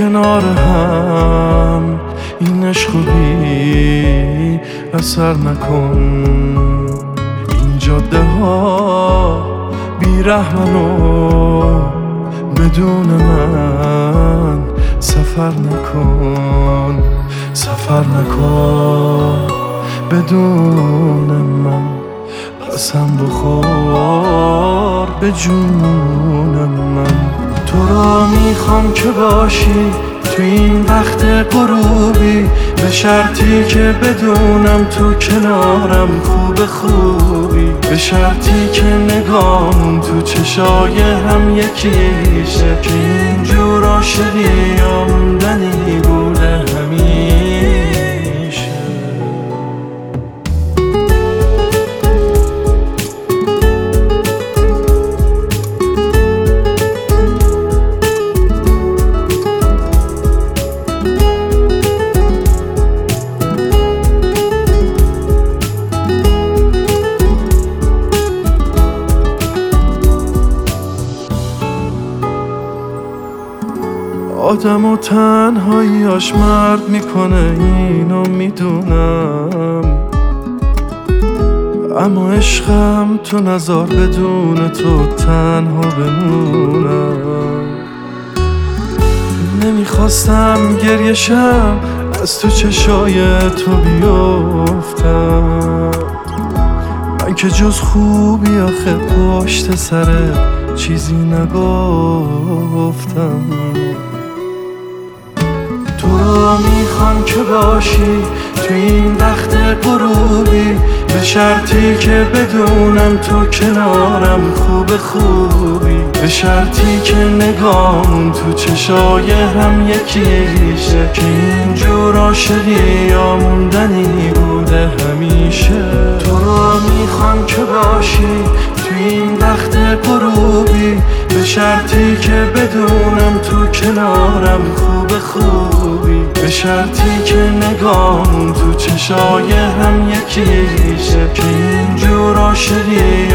کنار هم این عشق بی اثر نکن. این جاده ها بی رحمن و بدون من سفر نکن. سفر نکن بدون من، قسم بخور به جون من. تو رو میخوام که باشی تو این وقت غروبی، به شرطی که بدونم تو کنارم خوبی، به شرطی که نگاهم تو چشای هم یکیشه، که اینجور عاشقی یا موندنی بوده همیشه. آدم و تنهاییاش مرد میکنه اینو میدونم، اما عشقم تو نذار بدون تو تنها بمونم. نمیخواستم گریه شم از تو چشای تو بیفتم، من که جز خوبی آخه پشت سر چیزی نگفتم. تو رو میخوام که باشی تو این وقت غروبی، به شرطی که بدونم تو کنارم خوبی، به شرطی که نگاهم تو چشای هم یکیشه، که اینجور عاشقی یا موندنی بوده همیشه. تو رو میخوام که باشی تو این وقت غروبی، به شرطی که بدونم تو کنارم خوبی، به شرطی که نگاهم تو چشای هم یکیشه، که اینجور عاشقی